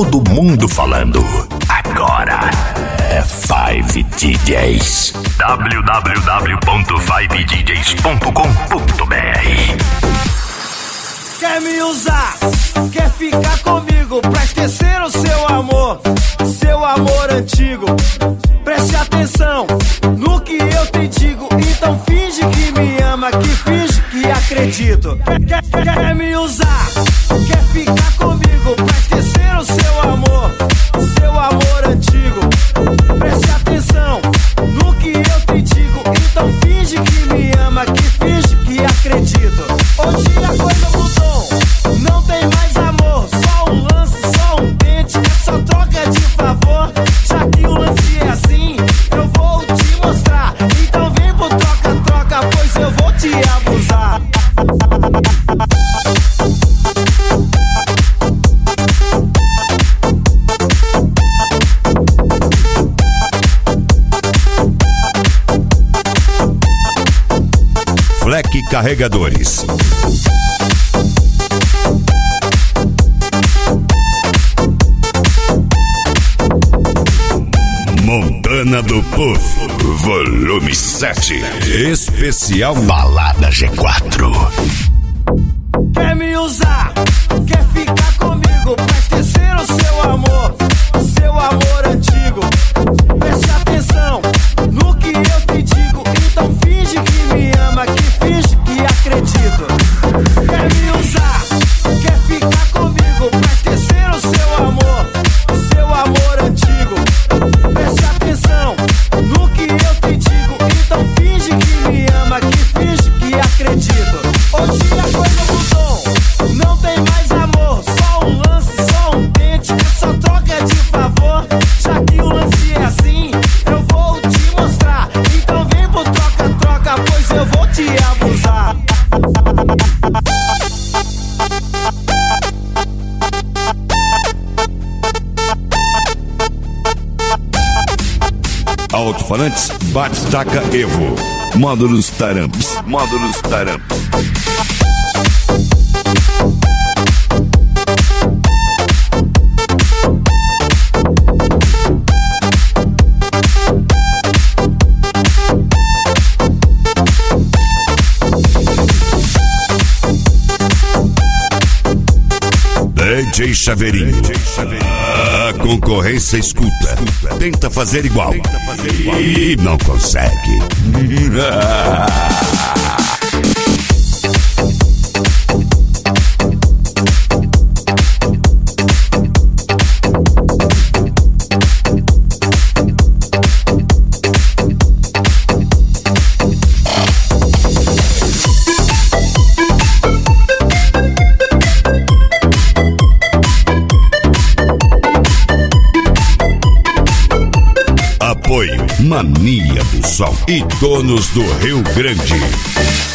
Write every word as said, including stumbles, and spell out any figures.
todo mundo falando. Agora é Five D Js. w w w ponto five d js ponto com ponto b r. Quer me usar? Quer ficar comigo pra esquecer o seu amor, seu amor antigo? Preste atenção no que eu te digo. Então finge que me ama, que finge que acredito. Quer, quer, quer me usar? Quer ficar comigo pra esquecer o seu amor, seu amor antigo? Preste atenção no que eu te digo. Então finge que me ama, que finge que acredito. Hoje a coisa mudou, não tem mais amor, só um lance, só um dente, é só troca de favor. Já que o lance é assim, eu vou te mostrar. Então vem pro troca-troca, pois eu vou te abusar. Fleck Carregadores. Montana do Puff, volume sete. Especial Balada G quatro. Quer me usar? Quer ficar comigo pra esquecer o seu amor, seu amor antigo? Preste atenção no que eu te digo. Então finge que me ama, que finge que acredito. Quer me usar? Quer ficar comigo pra esquecer o seu amor, seu amor antigo? Preste atenção no que eu te digo. Então finge que me ama, que finge que acredito. Hoje a coisa mudou, não tem mais amor, só um lance, só um dente, é só troca de favor. Já que o lance é assim, eu vou te mostrar. Então vem pro troca-troca, pois eu vou te abusar. Alto-falantes Batistaca Evo. Módulos Taramps. Módulos Taramps. D J Chaveirinho. A concorrência escuta. Tenta fazer igual. E não consegue. Apoio Mania do Sol e Donos do Rio Grande.